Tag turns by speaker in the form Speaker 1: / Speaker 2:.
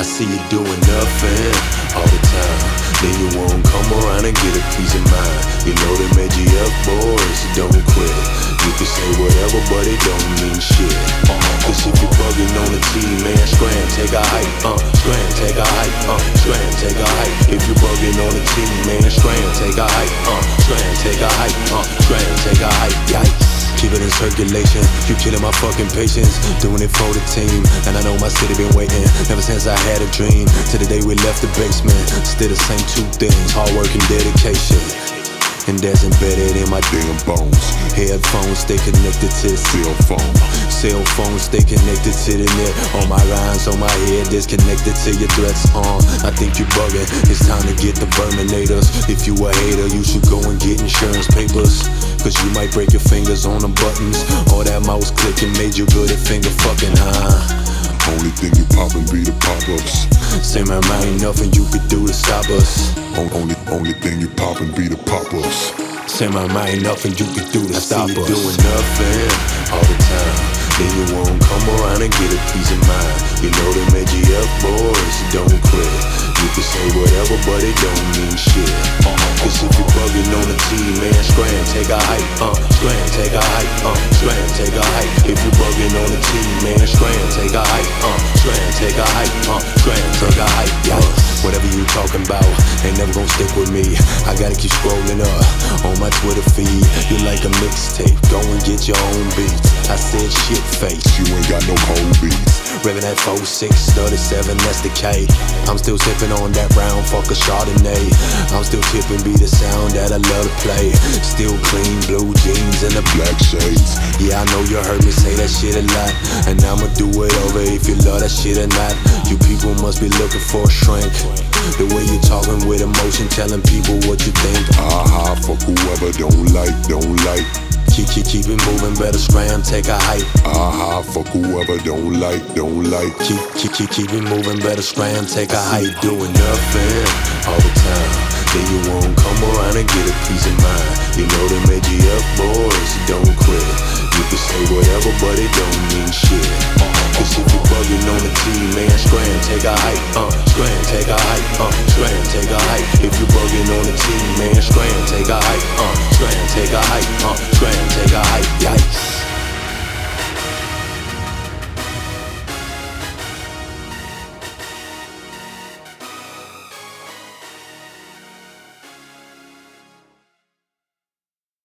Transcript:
Speaker 1: see you doing nothing all the time. Then you won't come around and get a piece of mind. You know them AGF boys don't quit. You can say whatever, but it don't mean shit. Cause if you bugging on the team, man, scram, take a hike, scram, take a hike, scram, take a hike. If you bugging on the team, man, scram, take a hike, scram, take a hike, scram, take a hike, yikes. Keep it in circulation, you killing my fucking patience. Doing it for the team, and I know my city been waiting ever since I had a dream. To the day we left the basement, still the same two things, hard work and dedication. And that's embedded in my damn bones. Headphones stay connected to the cell phone. Cell phones stay connected to the net. All my rhymes on my head disconnected to your threats. I think you bugging, it's time to get the Verminators. If you a hater, you should go and get insurance papers. Cause you might break your fingers on the buttons. All that mouse clicking made you good at finger fucking,
Speaker 2: Only thing you poppin' be the pop-ups.
Speaker 1: Say man, ain't nothing you could do to stop us.
Speaker 2: Only thing you poppin' be the pop-ups.
Speaker 1: Say man, ain't nothing you could do to stop us. Doing nothing all the time. Then you won't come around and get a piece of mind. You know them AGF boys don't quit. You can say whatever, but it don't mean shit. Cause if you bugging on the team, man, scram, take a hike, scram, take a hike, scram, take a hike. If you bugging on the team, man, scram, take a hike, scram, take a hike, scram, take a hike, yikes. Whatever you talking about ain't never gon' stick with me. I gotta keep scrolling up on my Twitter feed. You like a mixtape, go and get your own beats. I said shit face,
Speaker 2: you ain't got no cold beats.
Speaker 1: Revving that 4-6, 37, that's the K. I'm still sipping on that brown fucker Chardonnay. I'm still tipping, be the sound that I love to play. Still clean blue jeans and the
Speaker 2: black shades.
Speaker 1: Yeah, I know you heard me say that shit a lot, and I'ma do it over if you love that shit or not. You people must be looking for a shrink. The way you talking with emotion, telling people what you think.
Speaker 2: Fuck whoever don't like.
Speaker 1: Keep it moving, better scram, take a hike.
Speaker 2: Fuck whoever don't like.
Speaker 1: Keep it moving, better scram, take a hike. Doing nothing all the time. Then you won't come around and get a piece of mind. You know them AGF boys don't quit. You can say whatever, but it don't mean shit. Cause if you bugging on the team, man, scram, take a hike, scram, take a hike, scram, take a hike. If you bugging on the team, man, scram, take a hike, scram, take a hike, scram,